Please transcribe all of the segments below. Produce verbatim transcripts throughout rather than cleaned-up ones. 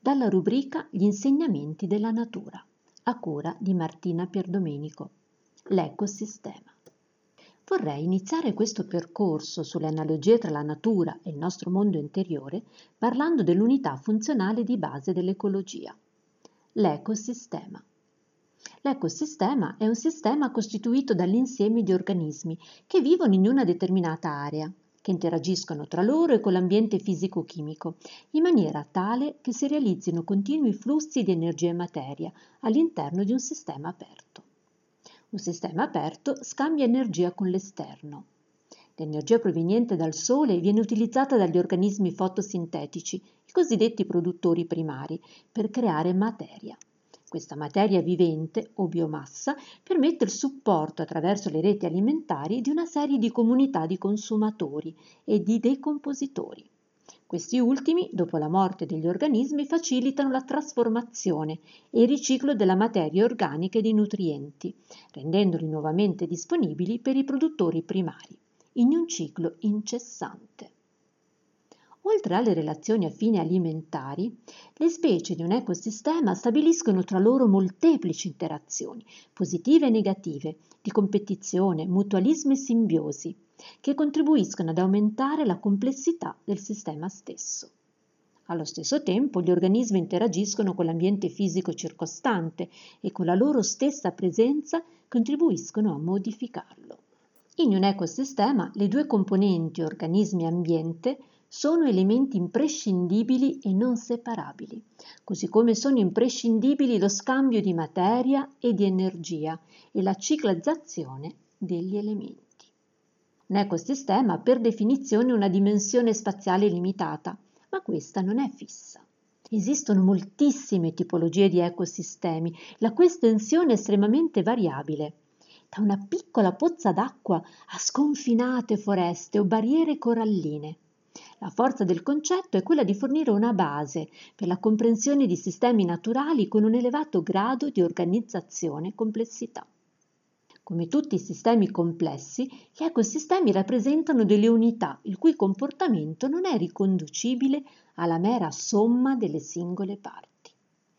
dalla rubrica Gli insegnamenti della natura, a cura di Martina Pierdomenico. L'ecosistema. Vorrei iniziare questo percorso sulle analogie tra la natura e il nostro mondo interiore parlando dell'unità funzionale di base dell'ecologia, l'ecosistema. L'ecosistema è un sistema costituito dall'insieme di organismi che vivono in una determinata area, che interagiscono tra loro e con l'ambiente fisico-chimico, in maniera tale che si realizzino continui flussi di energia e materia all'interno di un sistema aperto. Un sistema aperto scambia energia con l'esterno. L'energia proveniente dal Sole viene utilizzata dagli organismi fotosintetici, i cosiddetti produttori primari, per creare materia. Questa materia vivente o biomassa permette il supporto attraverso le reti alimentari di una serie di comunità di consumatori e di decompositori. Questi ultimi, dopo la morte degli organismi, facilitano la trasformazione e il riciclo della materia organica e dei nutrienti, rendendoli nuovamente disponibili per i produttori primari, in un ciclo incessante. Oltre alle relazioni a fini alimentari, le specie di un ecosistema stabiliscono tra loro molteplici interazioni, positive e negative, di competizione, mutualismo e simbiosi, che contribuiscono ad aumentare la complessità del sistema stesso. Allo stesso tempo, gli organismi interagiscono con l'ambiente fisico circostante e con la loro stessa presenza contribuiscono a modificarlo. In un ecosistema, le due componenti organismi e ambiente sono elementi imprescindibili e non separabili, così come sono imprescindibili lo scambio di materia e di energia e la ciclizzazione degli elementi. Un ecosistema ha per definizione una dimensione spaziale limitata, ma questa non è fissa. Esistono moltissime tipologie di ecosistemi, la cui estensione è estremamente variabile, da una piccola pozza d'acqua a sconfinate foreste o barriere coralline. La forza del concetto è quella di fornire una base per la comprensione di sistemi naturali con un elevato grado di organizzazione e complessità. Come tutti i sistemi complessi, gli ecosistemi rappresentano delle unità il cui comportamento non è riconducibile alla mera somma delle singole parti.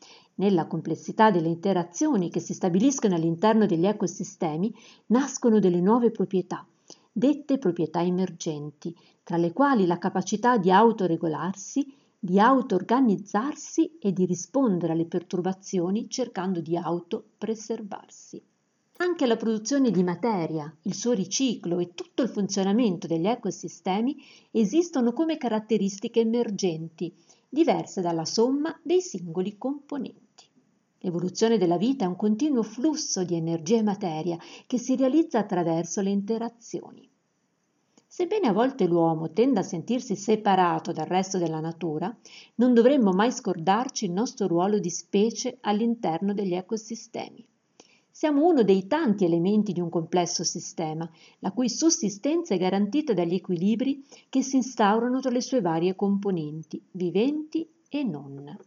Nella complessità delle interazioni che si stabiliscono all'interno degli ecosistemi nascono delle nuove proprietà, dette proprietà emergenti, tra le quali la capacità di autoregolarsi, di auto-organizzarsi e di rispondere alle perturbazioni cercando di autopreservarsi. Anche la produzione di materia, il suo riciclo e tutto il funzionamento degli ecosistemi esistono come caratteristiche emergenti, diverse dalla somma dei singoli componenti. L'evoluzione della vita è un continuo flusso di energia e materia che si realizza attraverso le interazioni. Sebbene a volte l'uomo tenda a sentirsi separato dal resto della natura, non dovremmo mai scordarci il nostro ruolo di specie all'interno degli ecosistemi. Siamo uno dei tanti elementi di un complesso sistema, la cui sussistenza è garantita dagli equilibri che si instaurano tra le sue varie componenti, viventi e non.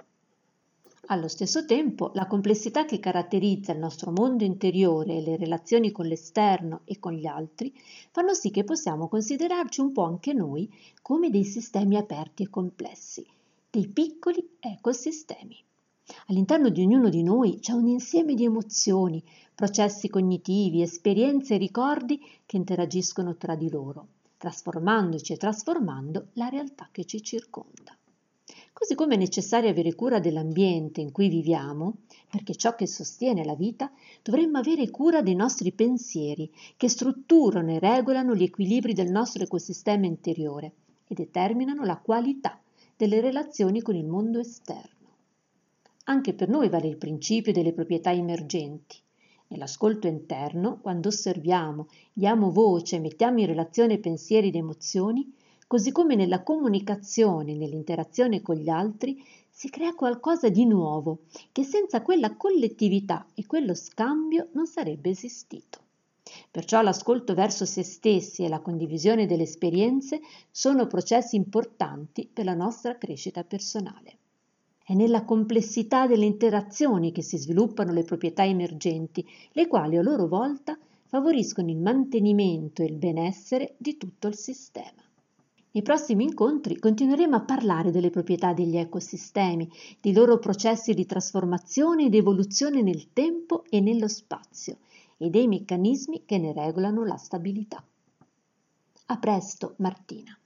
Allo stesso tempo, la complessità che caratterizza il nostro mondo interiore e le relazioni con l'esterno e con gli altri fanno sì che possiamo considerarci un po' anche noi come dei sistemi aperti e complessi, dei piccoli ecosistemi. All'interno di ognuno di noi c'è un insieme di emozioni, processi cognitivi, esperienze e ricordi che interagiscono tra di loro, trasformandoci e trasformando la realtà che ci circonda. Così come è necessario avere cura dell'ambiente in cui viviamo, perché ciò che sostiene la vita, dovremmo avere cura dei nostri pensieri, che strutturano e regolano gli equilibri del nostro ecosistema interiore e determinano la qualità delle relazioni con il mondo esterno. Anche per noi vale il principio delle proprietà emergenti. Nell'ascolto interno, quando osserviamo, diamo voce e mettiamo in relazione pensieri ed emozioni, così come nella comunicazione e nell'interazione con gli altri, si crea qualcosa di nuovo, che senza quella collettività e quello scambio non sarebbe esistito. Perciò l'ascolto verso se stessi e la condivisione delle esperienze sono processi importanti per la nostra crescita personale. È nella complessità delle interazioni che si sviluppano le proprietà emergenti, le quali a loro volta favoriscono il mantenimento e il benessere di tutto il sistema. Nei prossimi incontri continueremo a parlare delle proprietà degli ecosistemi, dei loro processi di trasformazione ed evoluzione nel tempo e nello spazio e dei meccanismi che ne regolano la stabilità. A presto, Martina.